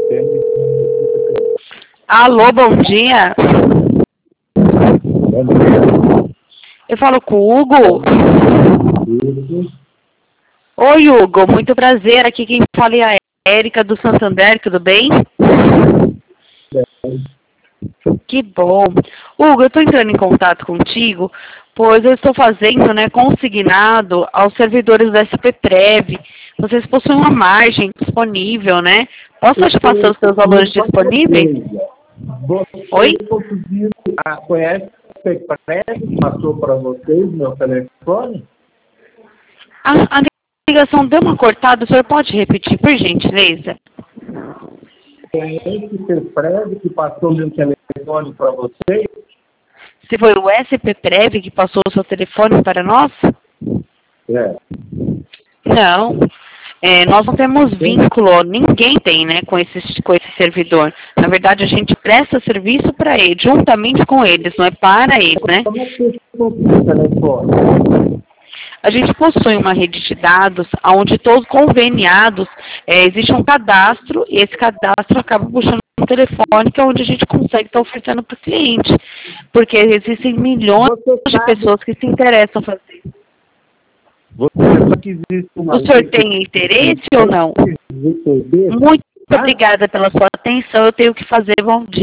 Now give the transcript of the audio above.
Alô, bom dia. Bom dia. Eu falo com o Hugo. Oi, Hugo. Muito prazer. Aqui quem fala é a Érica do Santander. Tudo bem? Que bom. Hugo, eu estou entrando em contato contigo, pois eu estou fazendo, consignado aos servidores da SPPrev. Vocês possuem uma margem disponível, né? Posso te passar os seus valores disponíveis? Oi? Conhece o SPPrev? Passou para vocês meu telefone? A ligação deu uma cortada. O senhor pode repetir, por gentileza? Conhece o SPPrev que passou meu telefone para vocês? Se foi o SPPrev que passou o seu telefone para nós? É. Não. Nós não temos vínculo, ninguém tem, com esse servidor. Na verdade, a gente presta serviço para eles, juntamente com eles, não é para eles, né? Como é que vocês conseguiram o telefone? A gente possui uma rede de dados onde todos conveniados, existe um cadastro, e esse cadastro acaba puxando um telefone, que é onde a gente consegue estar oferecendo para o cliente. Porque existem milhões de pessoas que se interessam em fazer. Você sabe que existe uma O senhor tem interesse ou não? Muito obrigada pela sua atenção. Eu tenho que fazer bom dia.